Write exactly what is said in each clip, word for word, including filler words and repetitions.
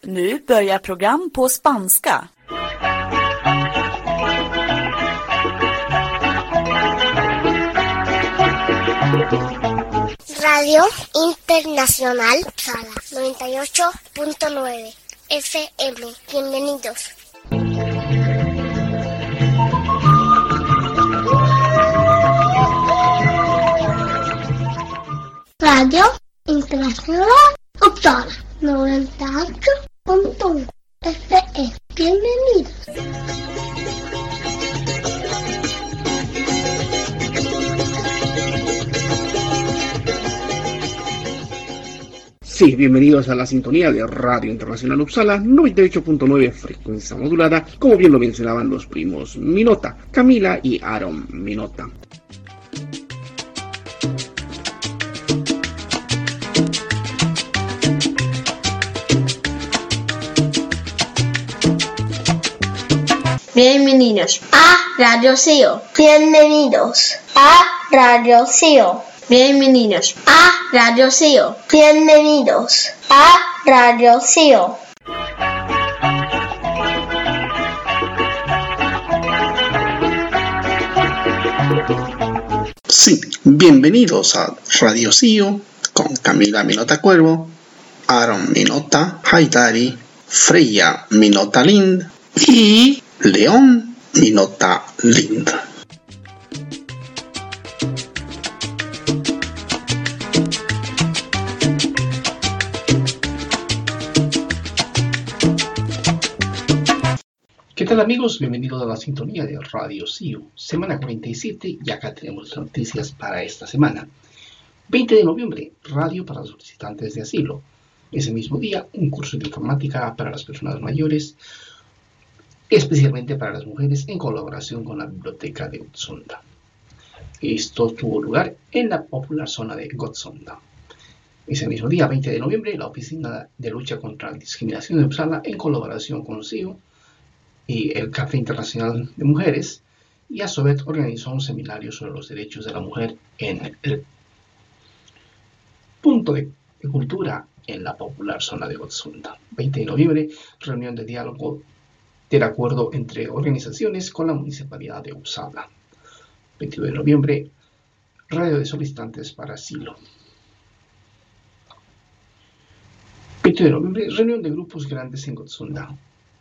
Nu börjar program på spanska. Radio Internacional Upsala noventa y ocho punto nueve F M. Bienvenidos. Radio Internacional Upsala noventa y ocho punto uno F M. Bienvenidos. Sí, bienvenidos a la sintonía de Radio Internacional Upsala noventa y ocho punto nueve frecuencia modulada, como bien lo mencionaban los primos Minota, Camila y Aaron Minota. Bienvenidos a Radio Sio. Bienvenidos a Radio Sio. Bienvenidos a Radio Sio. Bienvenidos a Radio Sio. Sí, bienvenidos a Radio Sio con Camila Minota Cuervo, Aaron Minota Haidari, Freya Minota Lind y León Minota Lind. ¿Qué tal, amigos? Bienvenidos a la sintonía de Radio Sio, semana cuarenta y siete, y acá tenemos noticias para esta semana. veinte de noviembre, radio para los solicitantes de asilo. Ese mismo día, un curso de informática para las personas mayores, especialmente para las mujeres, en colaboración con la biblioteca de Utsunda. Esto tuvo lugar en la popular zona de Gottsunda. Ese mismo día, veinte de noviembre, la Oficina de Lucha contra la Discriminación de Uppsala, en colaboración con S I O y el Café Internacional de Mujeres y ASOVET, organizó un seminario sobre los derechos de la mujer en el punto de, de cultura en la popular zona de Gottsunda. veinte de noviembre, reunión de diálogo del acuerdo entre organizaciones con la Municipalidad de Uppsala. veintidós de noviembre, radio de solicitantes para asilo. veinte de noviembre, reunión de grupos grandes en Gottsunda.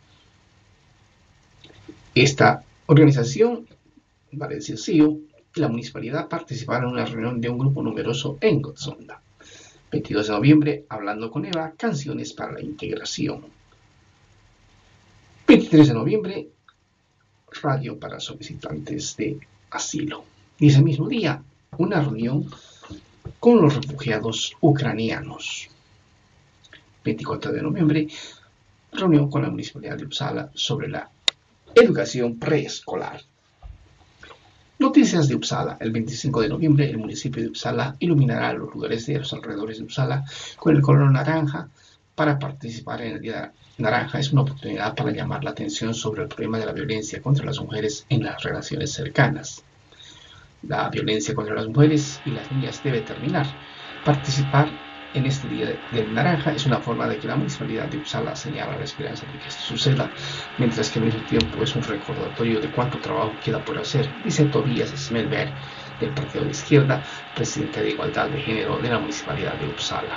Esta organización, Valencia S I O y la municipalidad participaron en una reunión de un grupo numeroso en Gottsunda. veintidós de noviembre, hablando con Eva, canciones para la integración. veintitrés de noviembre, radio para solicitantes de asilo. Y ese mismo día, una reunión con los refugiados ucranianos. veinticuatro de noviembre, reunión con la Municipalidad de Uppsala sobre la educación preescolar. Noticias de Uppsala. El veinticinco de noviembre, el municipio de Uppsala iluminará los lugares de los alrededores de Uppsala con el color naranja. Para participar en el Día Naranja es una oportunidad para llamar la atención sobre el problema de la violencia contra las mujeres en las relaciones cercanas. La violencia contra las mujeres y las niñas debe terminar. Participar en este Día del Naranja es una forma de que la Municipalidad de Uppsala señala la esperanza de que esto suceda, mientras que al mismo tiempo es un recordatorio de cuánto trabajo queda por hacer, dice Tobias Smelberg, del Partido de Izquierda, presidente de Igualdad de Género de la Municipalidad de Uppsala.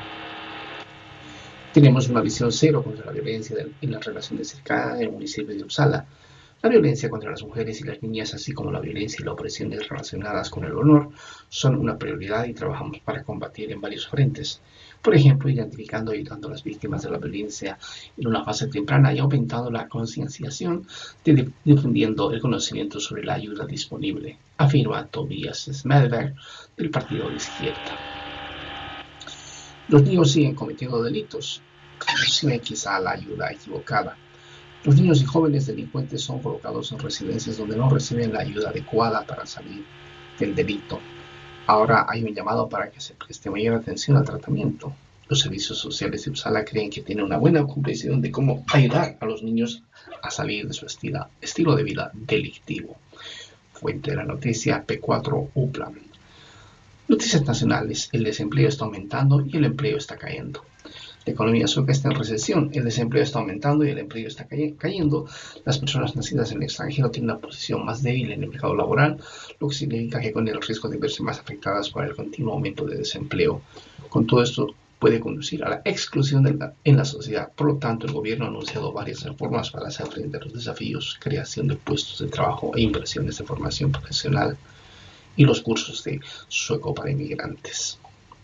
Tenemos una visión cero contra la violencia en las relaciones cercanas en el municipio de Uppsala. La violencia contra las mujeres y las niñas, así como la violencia y la opresión relacionadas con el honor, son una prioridad y trabajamos para combatir en varios frentes. Por ejemplo, identificando y ayudando a las víctimas de la violencia en una fase temprana y aumentando la concienciación, de difundiendo el conocimiento sobre la ayuda disponible, afirma Tobias Smelberg, del Partido de Izquierda. Los niños siguen cometiendo delitos, reciben quizá la ayuda equivocada. Los niños y jóvenes delincuentes son colocados en residencias donde no reciben la ayuda adecuada para salir del delito. Ahora hay un llamado para que se preste mayor atención al tratamiento. Los servicios sociales de Uppsala creen que tienen una buena comprensión de cómo ayudar a los niños a salir de su estilo, estilo de vida delictivo. Fuente de la noticia P cuatro Uppland. Noticias nacionales. El desempleo está aumentando y el empleo está cayendo. La economía sueca está en recesión, el desempleo está aumentando y el empleo está cayendo. Las personas nacidas en el extranjero tienen una posición más débil en el mercado laboral, lo que significa que con el riesgo de verse más afectadas por el continuo aumento de desempleo. Con todo esto puede conducir a la exclusión de la, en la sociedad. Por lo tanto, el gobierno ha anunciado varias reformas para hacer frente a los desafíos, creación de puestos de trabajo e inversiones de formación profesional y los cursos de sueco para inmigrantes.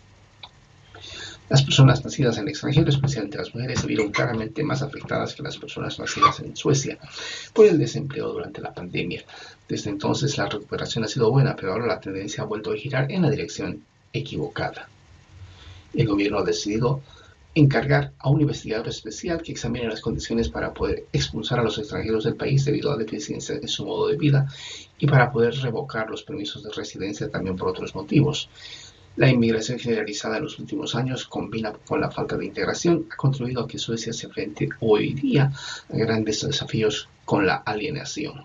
Las personas nacidas en el extranjero, especialmente las mujeres, se vieron claramente más afectadas que las personas nacidas en Suecia por el desempleo durante la pandemia. Desde entonces la recuperación ha sido buena, pero ahora la tendencia ha vuelto a girar en la dirección equivocada. El gobierno ha decidido encargar a un investigador especial que examine las condiciones para poder expulsar a los extranjeros del país debido a la deficiencia en su modo de vida y para poder revocar los permisos de residencia también por otros motivos. La inmigración generalizada en los últimos años, combinada con la falta de integración, ha contribuido a que Suecia se enfrente hoy día a grandes desafíos con la alienación.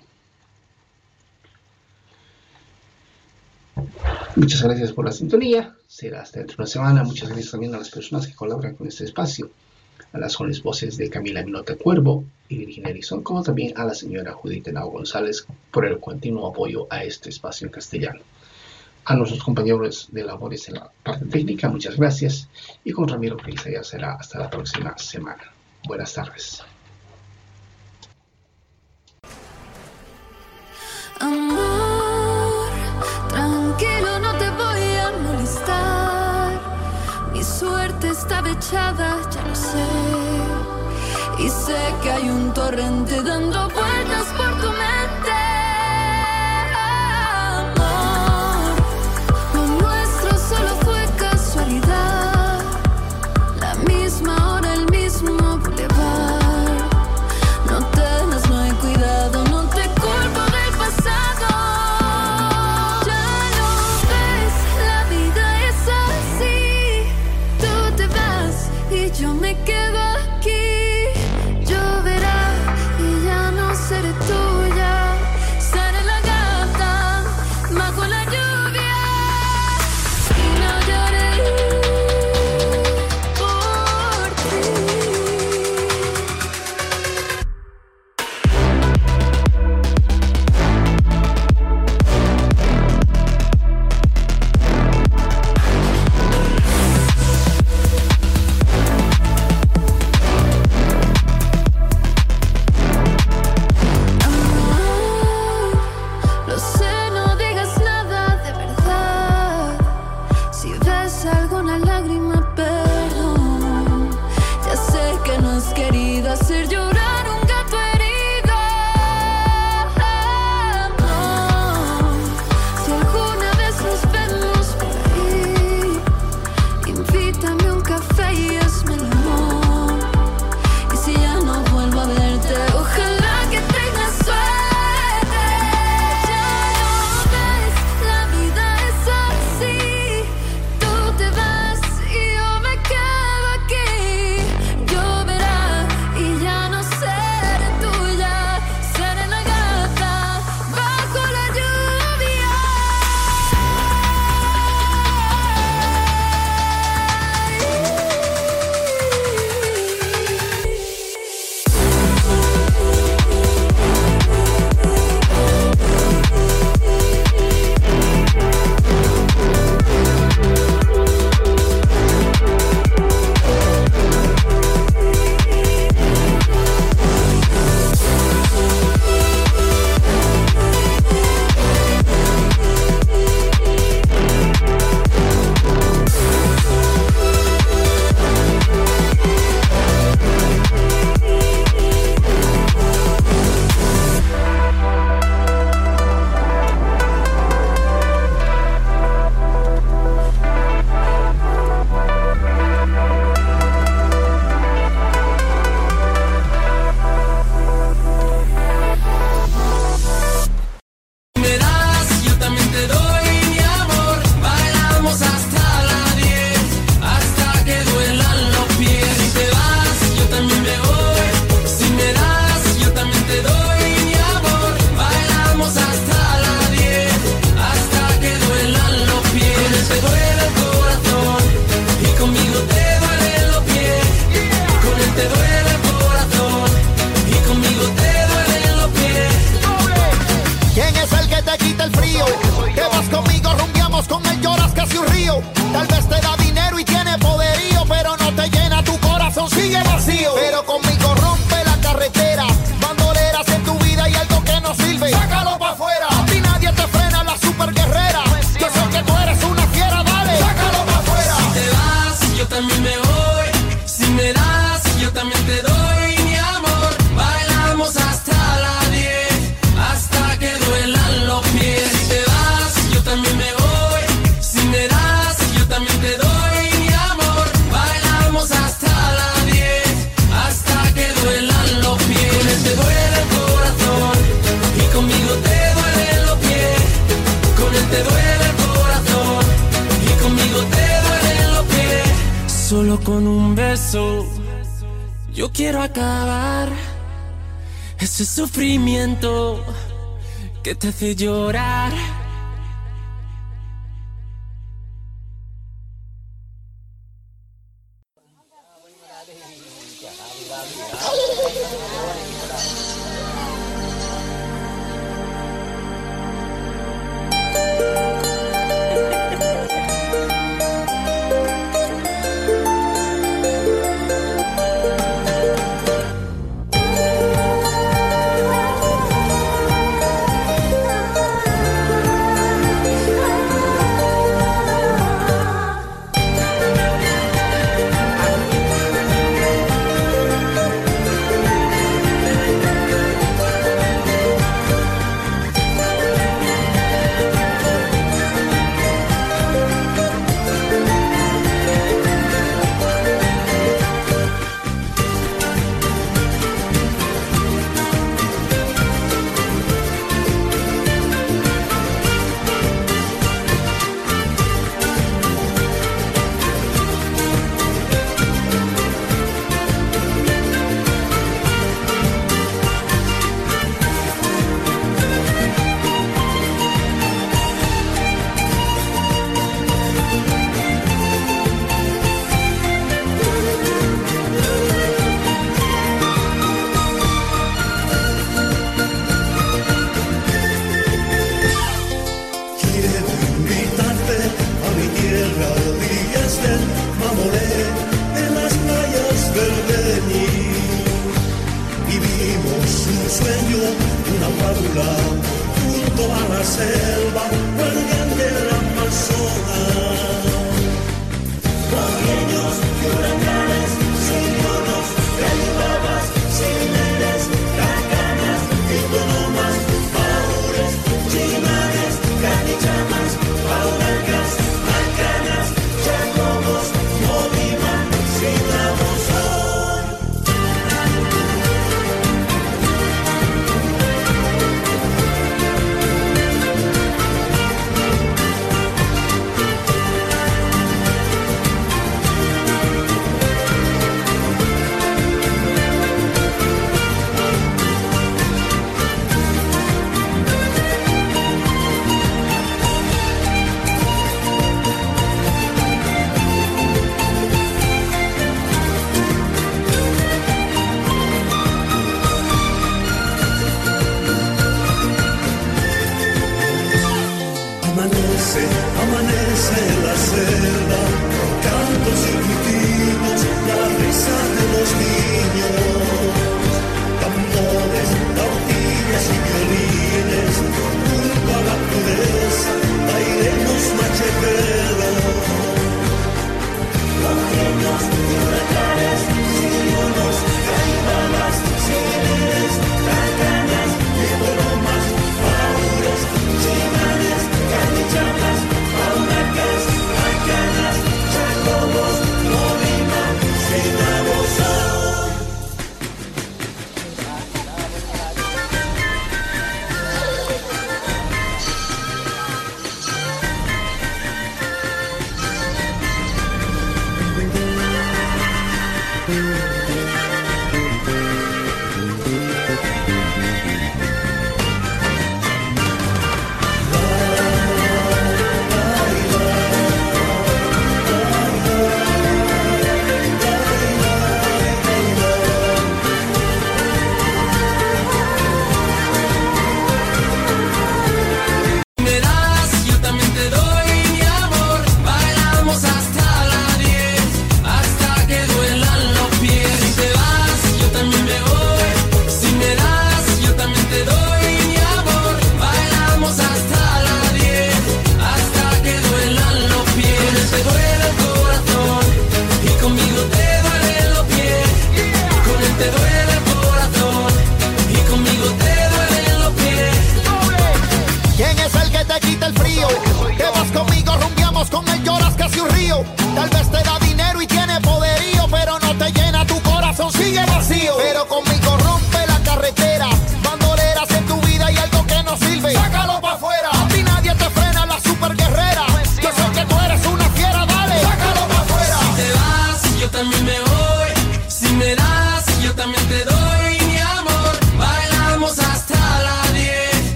Muchas gracias por la sintonía. Será hasta dentro de una semana. Muchas gracias también a las personas que colaboran con este espacio. A las jóvenes voces de Camila Minota Cuervo y Virginia Arizón, como también a la señora Judith Henao González por el continuo apoyo a este espacio en castellano. A nuestros compañeros de labores en la parte técnica, muchas gracias. Y con Ramiro Prisa ya será hasta la próxima semana. Buenas tardes. Amor, tranquilo, no te voy a molestar. Mi suerte estaba echada, ya lo sé. Y sé que hay un torrente dando vueltas por tu mente. La misma hora, el mismo bulevar. No temas, no hay cuidado, no te culpo del pasado. Ya lo ves, la vida es así. Tú te vas y yo me quedo aquí. Lloverá y ya no y un río. Tal vez te da dinero y tiene poderío, pero no te llena tu corazón, sigue vacío. Pero conmigo rompe la carretera. Bandoleras en tu vida y algo que no sirve, sácalo pa' afuera. A ti nadie te frena, la super guerrera. Yo sé que tú eres una fiera, dale, sácalo pa' afuera. Si te vas, yo también me voy. Si me das, yo también te doy, mi amor. Bailamos hasta las diez, hasta que duelan los pies. Si te vas, yo también me voy. Si me das, yo también te doy, mi amor. Bailamos hasta las diez, hasta que duelan los pies. Con él te duele el corazón y conmigo te duelen los pies. Con él te duele el corazón y conmigo te duelen los pies. Solo con un beso yo quiero acabar ese sufrimiento que te hace llorar.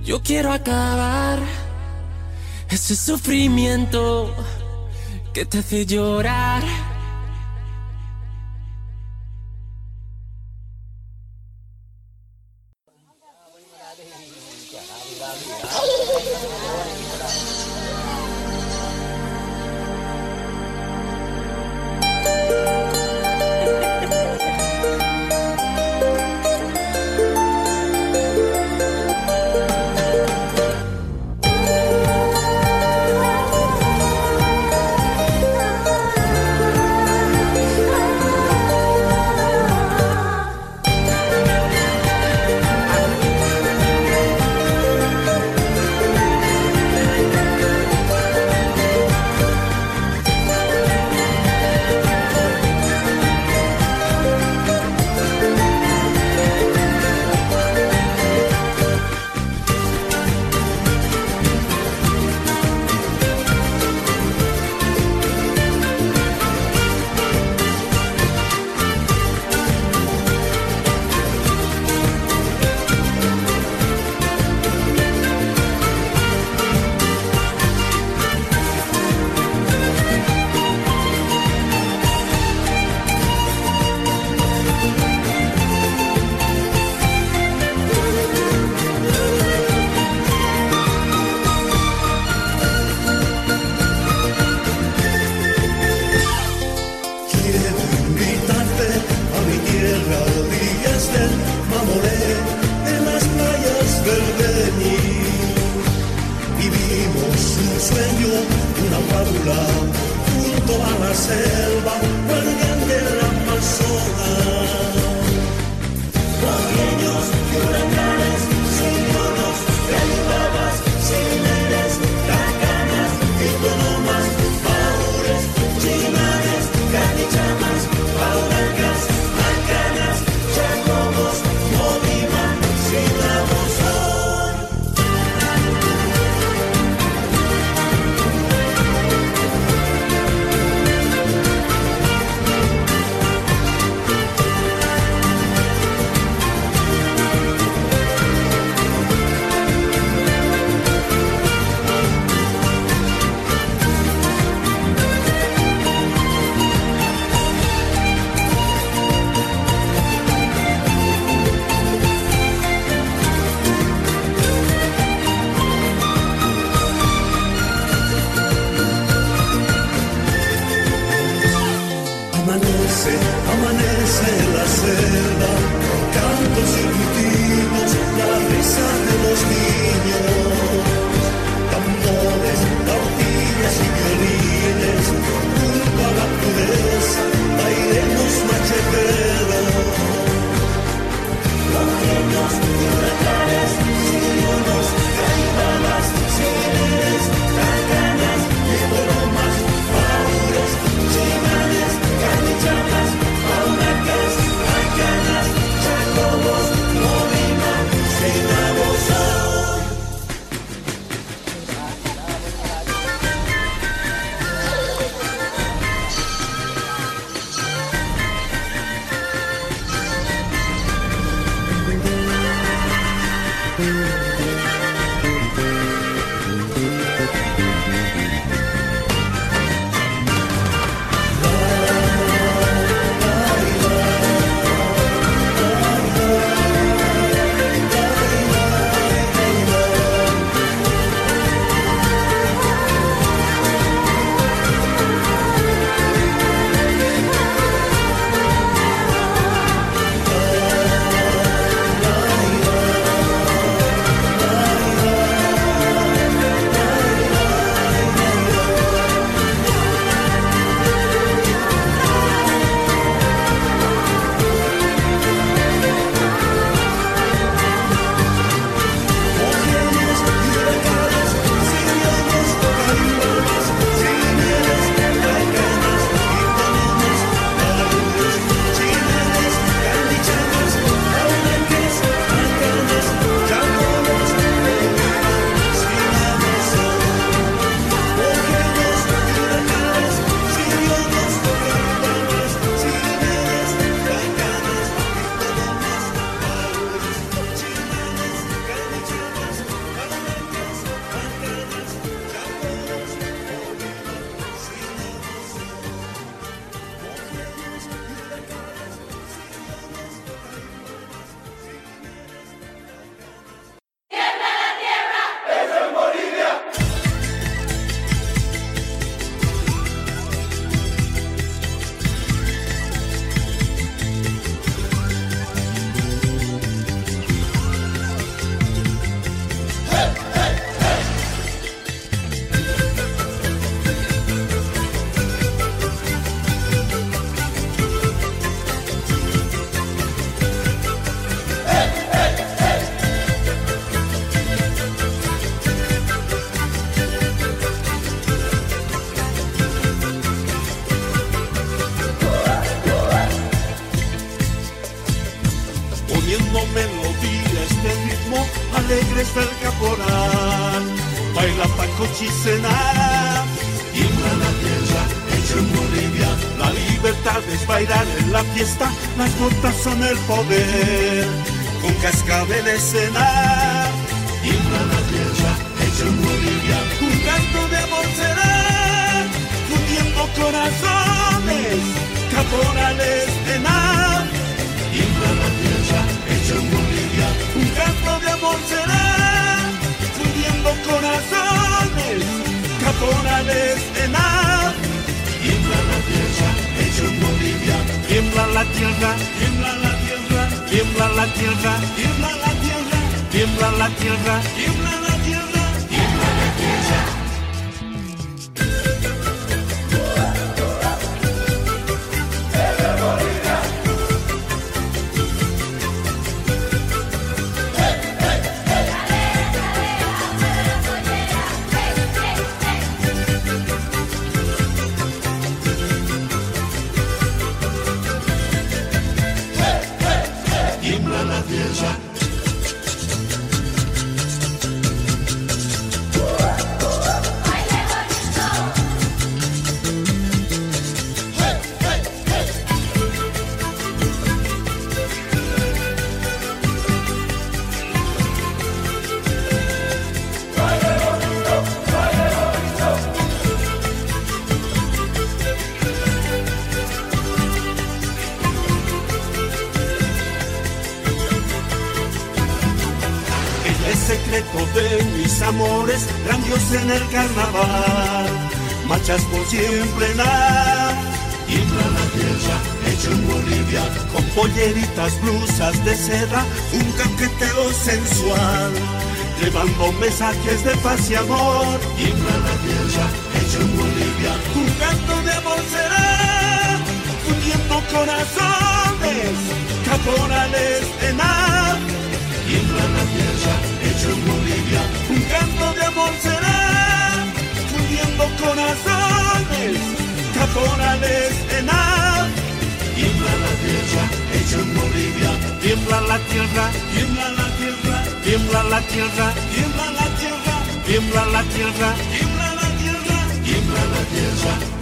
Yo quiero acabar ese sufrimiento que te hace llorar. caporal, baila Paco Chisena. Tiembla la tierra, hecho en Bolivia, la libertad es bailar en la fiesta, las botas son el poder, con cascabel escena. Tiembla la tierra, hecho en Bolivia, un canto de amor será, fundiendo corazones, caporales en ar. Tiembla la tierra, hecho en Bolivia, un canto de amor será, fundiendo corazones, caporales en ar. Tiembla la tierra, hecho en Bolivia, tiembla la tierra, tiembla la tierra, tiembla la tierra, tiembla la tierra, tiembla la tierra, tiembla la tierra, tiembla la tierra. Tiembla la tierra. El secreto de mis amores, grandioso en el carnaval, marchas por siempre la. Tiembla la tierra, hecho en Bolivia, con polleritas, blusas de seda, un caqueteo sensual, llevando mensajes de paz y amor. Tiembla la tierra, hecho en Bolivia, un canto de amor será, fundiendo corazones, caporales en ar. Tiembla la tierra, hecho en Bolivia, un canto de amor será, fundiendo corazones, caporales en ar. Tiembla la tierra, hecho en Bolivia, tiembla la tierra, tiembla la tierra, tiembla la tierra, tiembla la tierra, tiembla la tierra, tiembla la tierra, tiembla la tierra.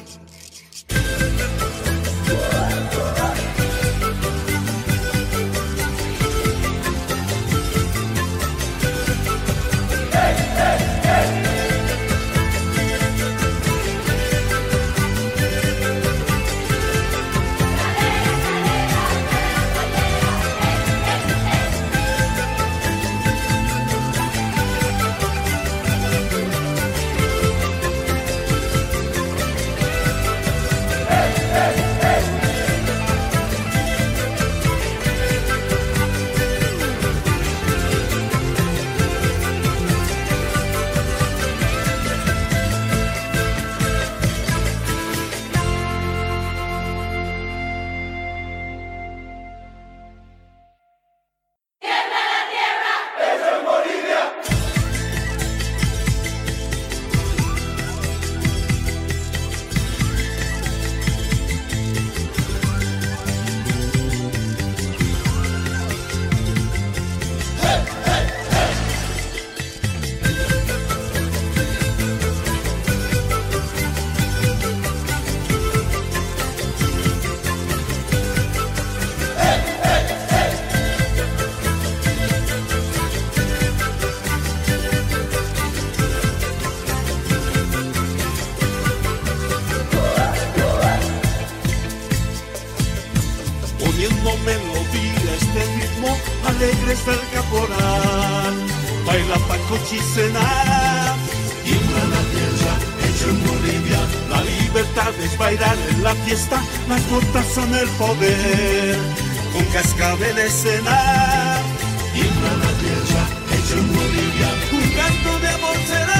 Melodía, este ritmo alegre está el caporal, baila Paco Chisena. Tiembla la tierra, hecho en Bolivia, la libertad es bailar en la fiesta, las botas son el poder, con cascabel escena. Tiembla la tierra, hecho en Bolivia, un canto de amor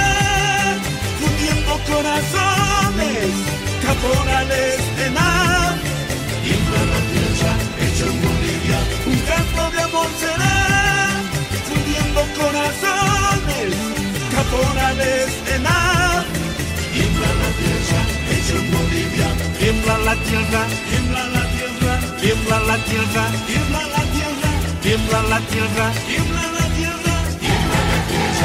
será, fundiendo corazones, caporales en ar. Tiembla la tierra, hecho en Bolivia, un canto de amor será, fundiendo corazones, caporales en ar. Tiembla la tierra, hecho en Bolivia, tiembla la tierra, tiembla la tierra, tiembla la tierra, tiembla la tierra, tiembla la tierra, tiembla la tierra, tiembla la tierra.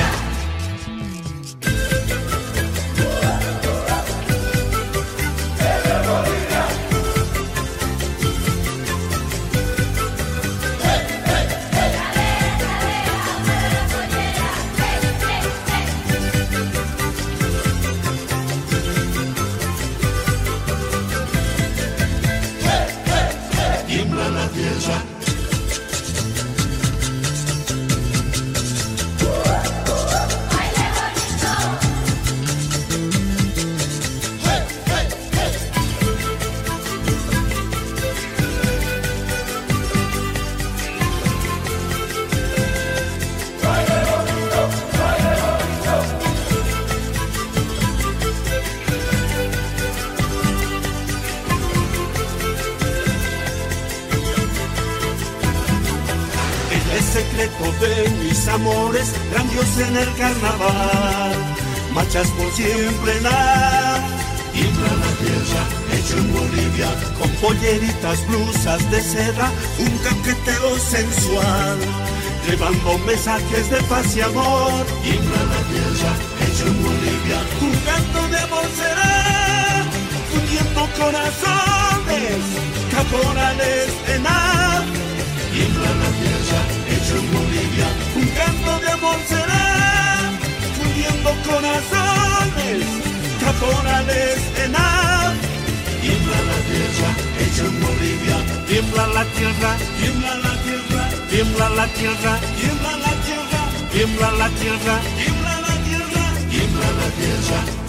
amores, grandios en el carnaval. Marchas por siempre la tiembla la tierra, hecho en Bolivia, con polleritas, blusas de seda, un caqueteo sensual, llevando mensajes de paz y amor. Tiembla la tierra, hecho en Bolivia, un canto de amor será, fundiendo corazones, caporales en ar. Tiembla la tierra, hecho en Bolivia, un canto de amor será, fundiendo corazones, caporales en ar. Tiembla la tierra, hecho en Bolivia, tiembla la tierra, tiembla la tierra, tiembla la tierra, tiembla la tierra, tiembla la tierra, tiembla la tierra, tiembla la tierra.